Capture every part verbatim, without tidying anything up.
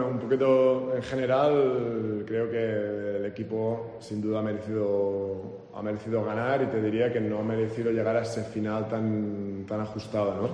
un poquito en general, creo que el equipo sin duda ha merecido, ha merecido ganar y te diría que no ha merecido llegar a ese final tan, tan ajustado, ¿no?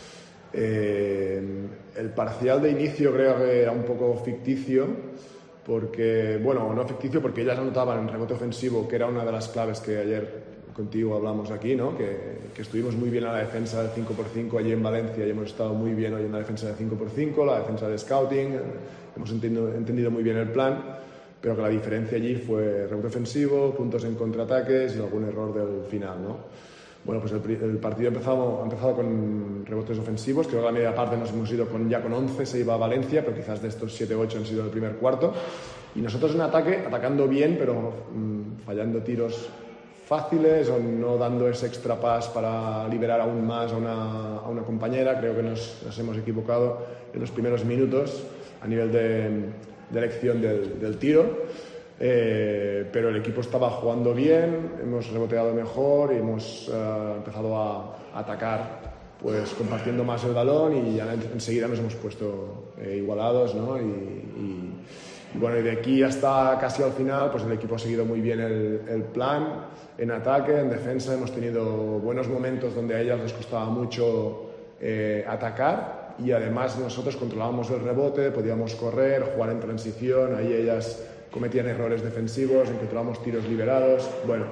Eh, el parcial de inicio creo que era un poco ficticio, porque, bueno, no ficticio porque ellas anotaban en rebote ofensivo, que era una de las claves que ayer contigo hablamos aquí, ¿no? Que, que estuvimos muy bien a la defensa del cinco por cinco allí en Valencia y hemos estado muy bien hoy en la defensa del cinco por cinco, la defensa de scouting, hemos entendido, entendido muy bien el plan, pero que la diferencia allí fue rebote ofensivo, puntos en contraataques y algún error del final, ¿no? Bueno, pues el, el partido ha empezado, ha empezado con rebotes ofensivos, creo que a la media parte nos hemos ido con, ya con once, se iba a Valencia, pero quizás de estos siete u ocho han sido el primer cuarto, y nosotros en ataque, atacando bien, pero mmm, fallando tiros fáciles o no dando ese extra pass para liberar aún más a una, a una compañera. Creo que nos, nos hemos equivocado en los primeros minutos a nivel de, de elección del, del tiro, eh, pero el equipo estaba jugando bien, hemos reboteado mejor y hemos uh, empezado a, a atacar, pues compartiendo más el balón, y ya enseguida nos hemos puesto eh, igualados, ¿no? y, y, y bueno, y de aquí hasta casi al final, pues el equipo ha seguido muy bien el, el plan. En ataque, en defensa, hemos tenido buenos momentos donde a ellas les costaba mucho eh, atacar, y además nosotros controlábamos el rebote, podíamos correr, jugar en transición, ahí ellas cometían errores defensivos, encontrábamos tiros liberados. Bueno,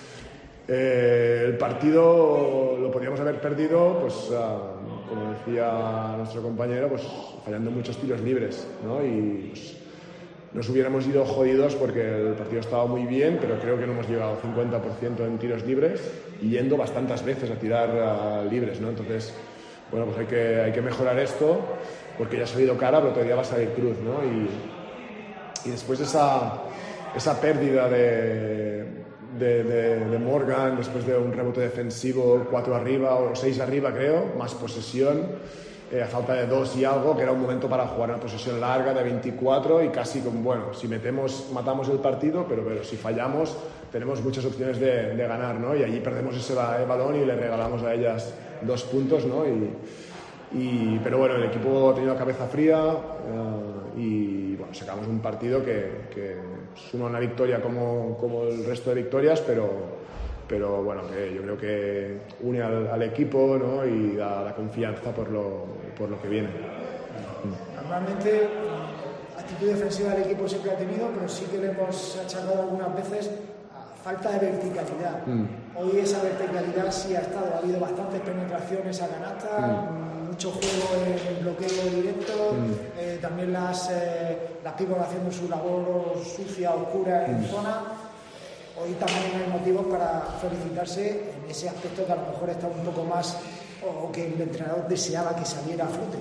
eh, el partido lo podíamos haber perdido, pues uh, como decía nuestro compañero, pues fallando muchos tiros libres, ¿no? Y pues, nos hubiéramos ido jodidos porque el partido estaba muy bien, pero creo que no hemos llegado al cincuenta por ciento en tiros libres y yendo bastantes veces a tirar uh, libres, ¿no? Entonces, bueno, pues hay que, hay que mejorar esto, porque ya ha salido cara, pero todavía va a salir cruz, ¿no? Y, y después de esa, esa pérdida de, de, de, de Morgan, después de un rebote defensivo, cuatro arriba o seis arriba, creo, más posesión, Eh, a falta de dos y algo, que era un momento para jugar una posesión larga de veinticuatro y casi como, bueno, si metemos, matamos el partido, pero, pero si fallamos tenemos muchas opciones de, de ganar, ¿no? Y allí perdemos ese balón y le regalamos a ellas dos puntos, ¿no? Y, y, pero bueno, el equipo ha tenido la cabeza fría uh, y bueno, sacamos un partido que, que suma una victoria como, como el resto de victorias, pero pero bueno, que yo creo que une al, al equipo, ¿no? Y da la confianza por lo, por lo que viene. Normalmente actitud defensiva del equipo siempre ha tenido, pero sí que le hemos achacado algunas veces a falta de verticalidad. Mm. Hoy esa verticalidad sí ha estado, ha habido bastantes penetraciones a canasta, mm. mucho juego en bloqueo directo, mm. eh, también las, eh, las pibos haciendo su labor sucia, oscura en mm. zona. Hoy también hay motivos para felicitarse en ese aspecto que a lo mejor está un poco más, o que el entrenador deseaba que saliera a flote.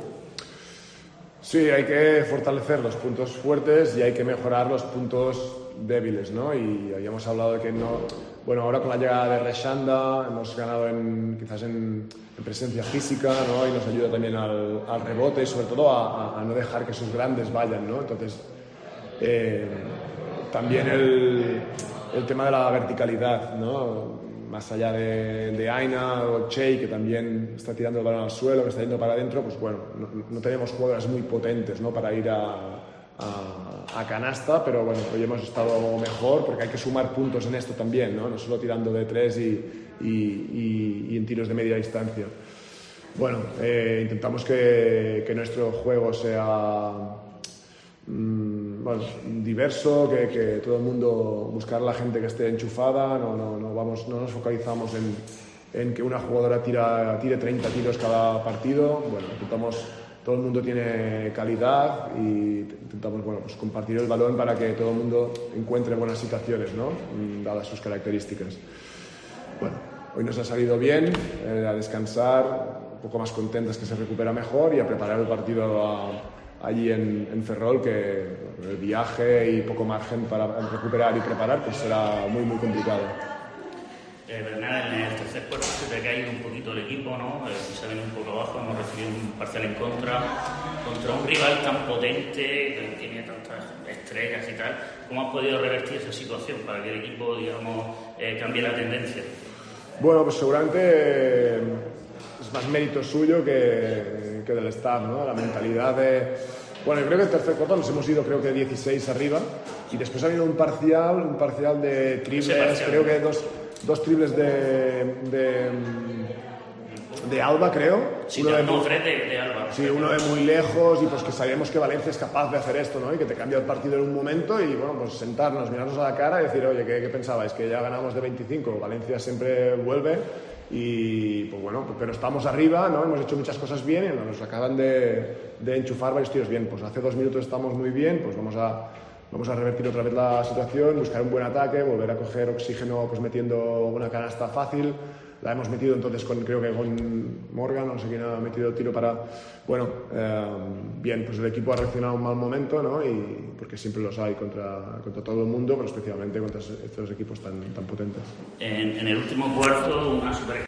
Sí, hay que fortalecer los puntos fuertes y hay que mejorar los puntos débiles, ¿no? Y habíamos hablado de que no... Bueno, ahora con la llegada de Reshanda hemos ganado en, quizás en, en presencia física, ¿no? Y nos ayuda también al, al rebote y sobre todo a, a no dejar que sus grandes vayan, ¿no? Entonces, eh, también el... el tema de la verticalidad, ¿no? Más allá de, de Aina o Chey, que también está tirando el balón al suelo, que está yendo para adentro, pues bueno, no, no tenemos jugadoras muy potentes, ¿no? Para ir a, a, a canasta, pero bueno, hoy hemos estado mejor porque hay que sumar puntos en esto también, ¿no? No solo tirando de tres y, y, y, y en tiros de media distancia. Bueno, eh, intentamos que, que nuestro juego sea... bueno, diverso, que, que todo el mundo, buscar a la gente que esté enchufada, no, no, no, vamos, no nos focalizamos en, en que una jugadora tira, tire treinta tiros cada partido. Bueno, intentamos, todo el mundo tiene calidad y intentamos, bueno, pues compartir el balón para que todo el mundo encuentre buenas situaciones, ¿no? Dadas sus características. Bueno, hoy nos ha salido bien, eh, a descansar, un poco más contentas, que se recupera mejor, y a preparar el partido a allí en, en Ferrol, que el viaje y poco margen para recuperar y preparar, pues será muy, muy complicado. Eh, Bernat, en el tercer cuarto se te ha caído un poquito el equipo, ¿no? Eh, se ha venido un poco abajo, hemos recibido un parcial en contra, contra un rival tan potente, que tiene tantas estrellas y tal. ¿Cómo has podido revertir esa situación para que el equipo, digamos, eh, cambie la tendencia? Bueno, pues seguramente eh, es más mérito suyo que, que del staff, ¿no? La mentalidad de, Bueno, yo creo que en el tercer cuarto nos hemos ido creo que dieciséis arriba y después ha habido un parcial, un parcial de triples, parcial. creo que dos, dos triples de, de, de Alba, creo. Sí, uno de, de, no, Fred de, de Alba. Sí, uno de muy lejos y pues que sabíamos que Valencia es capaz de hacer esto, ¿no? Y que te cambia el partido en un momento y bueno, pues sentarnos, mirarnos a la cara y decir, oye, ¿qué, qué pensabais? Que ya ganamos de veinticinco, Valencia siempre vuelve y pues bueno, pero estamos arriba, ¿no? Hemos hecho muchas cosas bien y nos acaban de, de enchufar varios tiros bien. Pues hace dos minutos estamos muy bien, pues vamos a, vamos a revertir otra vez la situación, buscar un buen ataque, volver a coger oxígeno pues metiendo una canasta fácil. La hemos metido entonces con, creo que con Morgan, no sé quién ha metido tiro para... Bueno, eh, bien, pues el equipo ha reaccionado a un mal momento, ¿no? Y porque siempre los hay contra, contra todo el mundo, pero especialmente contra estos equipos tan, tan potentes. En, en el último cuarto, una super